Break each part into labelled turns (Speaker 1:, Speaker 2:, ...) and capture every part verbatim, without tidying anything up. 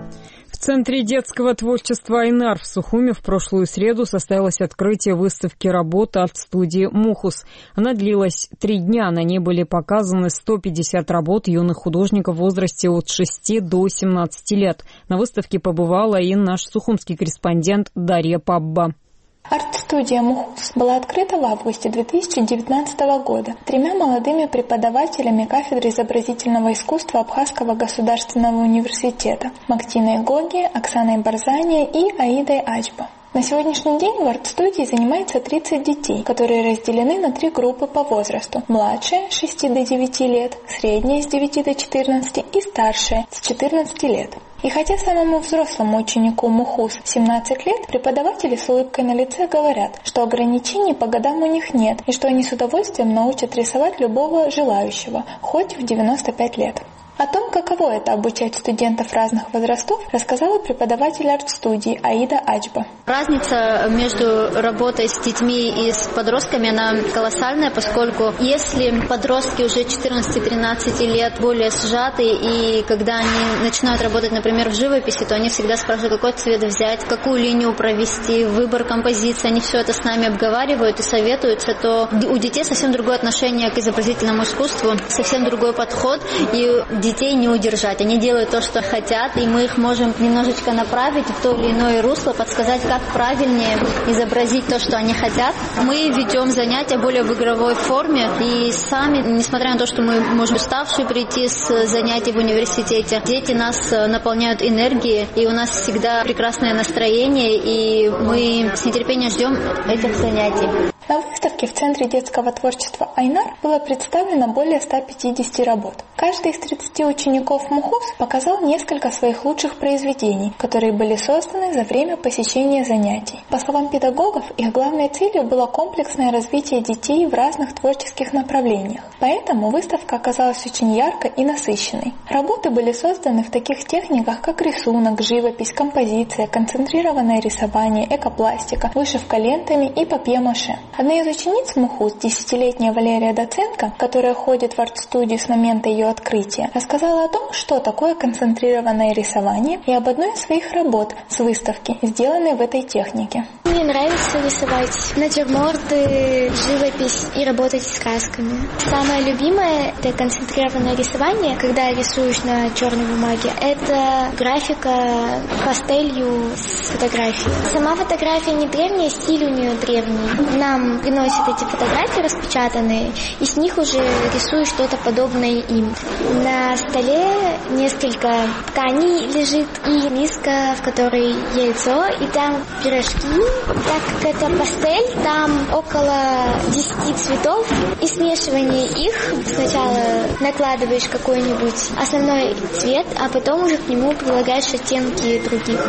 Speaker 1: В Центре детского творчества «Айнар» в Сухуми в прошлую среду состоялось открытие выставки работ арт-студии «Мухус». Она длилась три дня. На ней были показаны сто пятьдесят работ юных художников в возрасте от шести до семнадцати лет. На выставке побывала и наш сухумский корреспондент Дарья Пабба.
Speaker 2: Арт-студия «Мухус» была открыта в августе две тысячи девятнадцатого года тремя молодыми преподавателями кафедры изобразительного искусства Абхазского государственного университета Мактиной Гоги, Оксаной Барзани и Аидой Ачба. На сегодняшний день в арт-студии занимается тридцать детей, которые разделены на три группы по возрасту. Младшие – с шести до девяти лет, средние – с девяти до четырнадцати и старшие – с четырнадцати лет. И хотя самому взрослому ученику МУХУС семнадцать лет, преподаватели с улыбкой на лице говорят, что ограничений по годам у них нет и что они с удовольствием научат рисовать любого желающего, хоть в девяносто пять лет. О том, каково это обучать студентов разных возрастов, рассказала преподаватель арт-студии Аида Ачба.
Speaker 3: Разница между работой с детьми и с подростками, она колоссальная, поскольку если подростки уже четырнадцати-тринадцати лет более сжаты, и когда они начинают работать, например, в живописи, то они всегда спрашивают, какой цвет взять, какую линию провести, выбор композиции, они все это с нами обговаривают и советуются, то у детей совсем другое отношение к изобразительному искусству, совсем другой подход, и детей не удержать. Они делают то, что хотят, и мы их можем немножечко направить в то или иное русло, подсказать, как правильнее изобразить то, что они хотят. Мы ведем занятия более в игровой форме, и сами, несмотря на то, что мы можем уставшие прийти с занятий в университете, дети нас наполняют энергией, и у нас всегда прекрасное настроение, и мы с нетерпением ждем этих занятий.
Speaker 2: На выставке в Центре детского творчества «Айнар» было представлено более ста пятидесяти работ. Каждый из тридцати учеников МУХУС показал несколько своих лучших произведений, которые были созданы за время посещения занятий. По словам педагогов, их главной целью было комплексное развитие детей в разных творческих направлениях. Поэтому выставка оказалась очень яркой и насыщенной. Работы были созданы в таких техниках, как рисунок, живопись, композиция, концентрированное рисование, экопластика, вышивка лентами и папье-маше. Одна из учениц МУХУС, десятилетняя Валерия Доценко, которая ходит в арт-студию с момента ее открытия, рассказала о том, что такое концентрированное рисование, и об одной из своих работ с выставки, сделанной в этой технике.
Speaker 4: Мне нравится рисовать натюрморты, живопись и работать с красками. Самое любимое – это концентрированное рисование, когда рисуешь на черной бумаге. Это графика пастелью с фотографией. Сама фотография не древняя, стиль у нее древний. Нам приносят эти фотографии распечатанные, и с них уже рисую что-то подобное им. На столе несколько тканей лежит и миска, в которой яйцо, и там пирожки. Так как это пастель, там около десяти цветов, и смешивание их сначала накладываешь какой-нибудь основной цвет, а потом уже к нему прилагаешь оттенки других.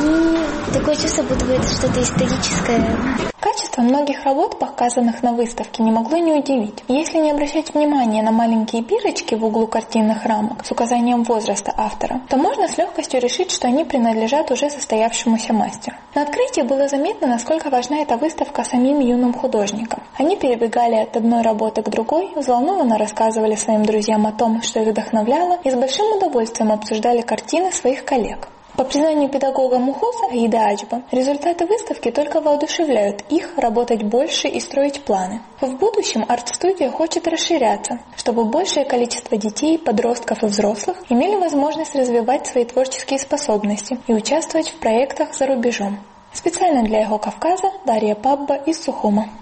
Speaker 4: И такое чувство, будто бы это что-то историческое.
Speaker 2: Качество многих работ, показанных на выставке, не могло не удивить. Если не обращать внимания на маленькие бирочки в углу картинных рамок с указанием возраста автора, то можно с легкостью решить, что они принадлежат уже состоявшемуся мастеру. На открытии было заметно, насколько важна эта выставка самим юным художникам. Они перебегали от одной работы к другой, взволнованно рассказывали своим друзьям о том, что их вдохновляло, и с большим удовольствием обсуждали картины своих коллег. По признанию педагога МУХУСа Аиды Ачба, результаты выставки только воодушевляют их работать больше и строить планы. В будущем арт-студия хочет расширяться, чтобы большее количество детей, подростков и взрослых имели возможность развивать свои творческие способности и участвовать в проектах за рубежом. Специально для Его Кавказа Дарья Пабба из Сухума.